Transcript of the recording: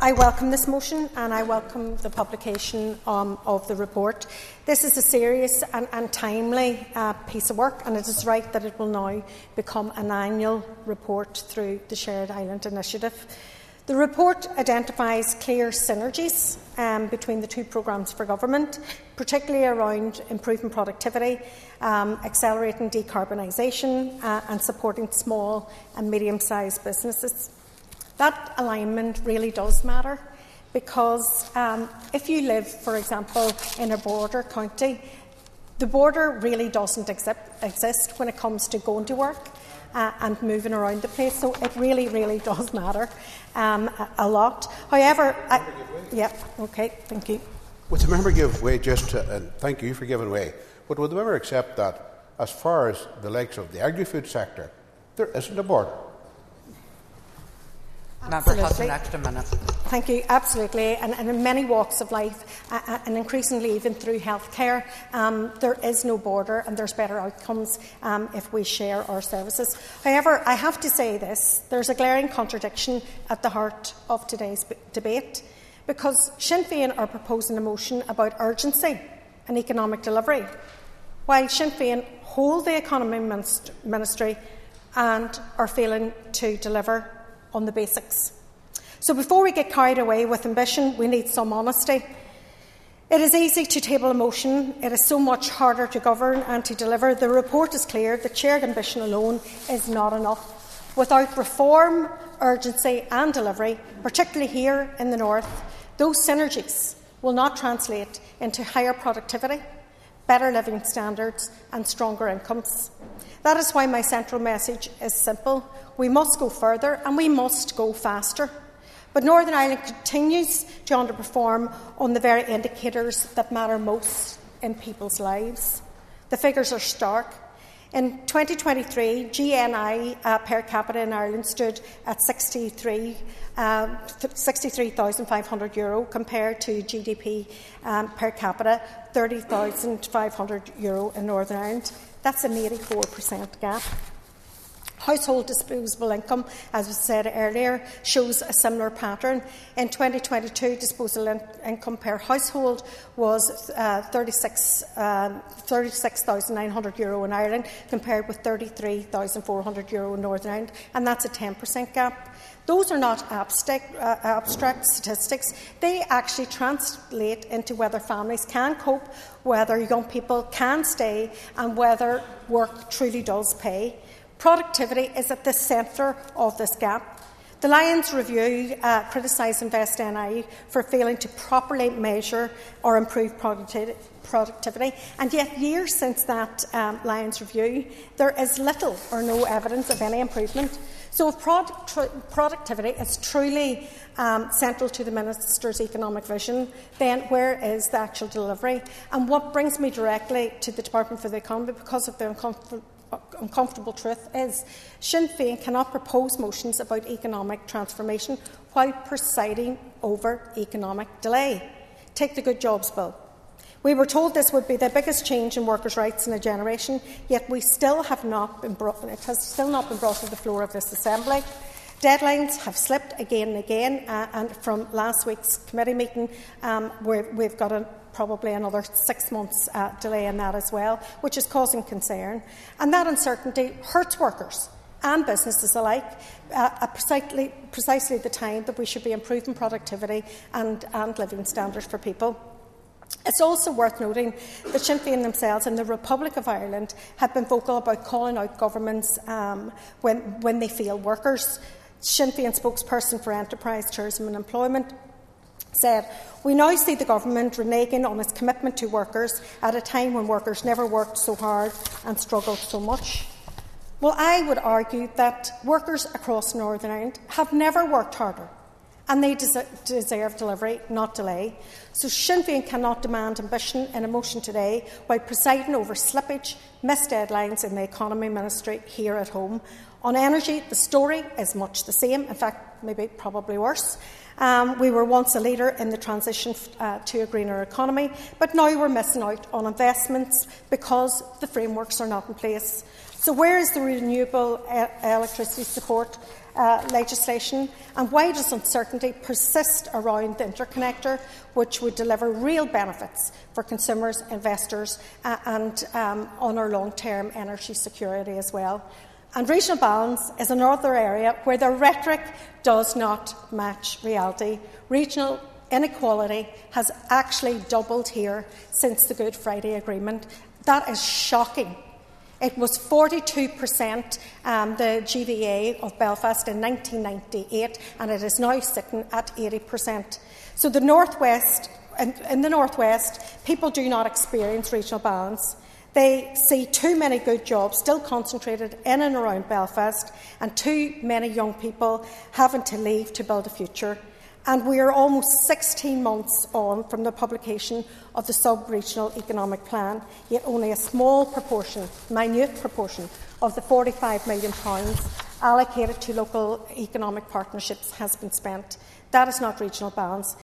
I welcome this motion and I welcome the publication of the report. This is a serious and timely piece of work, and it is right that it will now become an annual report through the Shared Island Initiative. The report identifies clear synergies between the two programmes for government, particularly around improving productivity, accelerating decarbonisation and supporting small and medium-sized businesses. That alignment really does matter because if you live, for example, in a border county, the border really doesn't exist when it comes to going to work and moving around the place. So it really, really does matter a lot. However, thank you. Would the member give way thank you for giving way, but would the member accept that as far as the likes of the agri-food sector, there isn't a border? Member has an extra minute. Thank you. Absolutely. And in many walks of life, and increasingly even through healthcare, there is no border and there's better outcomes if we share our services. However, I have to say this. There's a glaring contradiction at the heart of today's debate because Sinn Féin are proposing a motion about urgency and economic delivery, while Sinn Féin hold the Economy Ministry and are failing to deliver on the basics. So before we get carried away with ambition, we need some honesty. It is easy to table a motion. It is so much harder to govern and to deliver. The report is clear that shared ambition alone is not enough. Without reform, urgency and delivery, particularly here in the North, those synergies will not translate into higher productivity, better living standards and stronger incomes. That is why my central message is simple. We must go further and we must go faster. But Northern Ireland continues to underperform on the very indicators that matter most in people's lives. The figures are stark. In 2023, GNI per capita in Ireland stood at €63,500 compared to GDP per capita €30,500 in Northern Ireland. That's an 84% gap. Household disposable income, as was said earlier, shows a similar pattern. In 2022, disposable income per household was €36,900 in Ireland, compared with €33,400 in Northern Ireland, and that's a 10% gap. Those are not abstract statistics. They actually translate into whether families can cope, whether young people can stay, and whether work truly does pay. Productivity is at the centre of this gap. The Lyons Review criticised InvestNI for failing to properly measure or improve productivity, and yet years since that Lyons Review, there is little or no evidence of any improvement. So if productivity is truly central to the Minister's economic vision, then where is the actual delivery? And what brings me directly to the Department for the Economy, because of the uncomfortable truth, is Sinn Féin cannot propose motions about economic transformation while presiding over economic delay. Take the Good Jobs Bill. We were told this would be the biggest change in workers' rights in a generation, yet it has still not been brought to the floor of this Assembly. Deadlines have slipped again and again, and from last week's committee meeting, we've got probably another 6 months delay in that as well, which is causing concern. And that uncertainty hurts workers and businesses alike at precisely the time that we should be improving productivity and living standards for people. It's also worth noting that Sinn Féin themselves in the Republic of Ireland have been vocal about calling out governments when they fail workers. Sinn Féin spokesperson for Enterprise, Tourism and Employment said, "We now see the government reneging on its commitment to workers at a time when workers never worked so hard and struggled so much." Well, I would argue that workers across Northern Ireland have never worked harder, and they deserve delivery, not delay. So Sinn Féin cannot demand ambition in a motion today while presiding over slippage, missed deadlines in the Economy Ministry here at home. On energy, the story is much the same, in fact, maybe probably worse. We were once a leader in the transition to a greener economy, but now we're missing out on investments because the frameworks are not in place. So where is the renewable electricity support legislation? And why does uncertainty persist around the interconnector, which would deliver real benefits for consumers, investors and on our long-term energy security as well? And regional balance is another area where the rhetoric does not match reality. Regional inequality has actually doubled here since the Good Friday Agreement. That is shocking. It was 42%, the GVA of Belfast in 1998, and it is now sitting at 80%. So the Northwest, in the Northwest, people do not experience regional balance. They see too many good jobs still concentrated in and around Belfast, and too many young people having to leave to build a future. And we are almost 16 months on from the publication of the Sub-Regional Economic Plan, yet only a small proportion, minute proportion, of the £45 million allocated to local economic partnerships has been spent. That is not regional balance.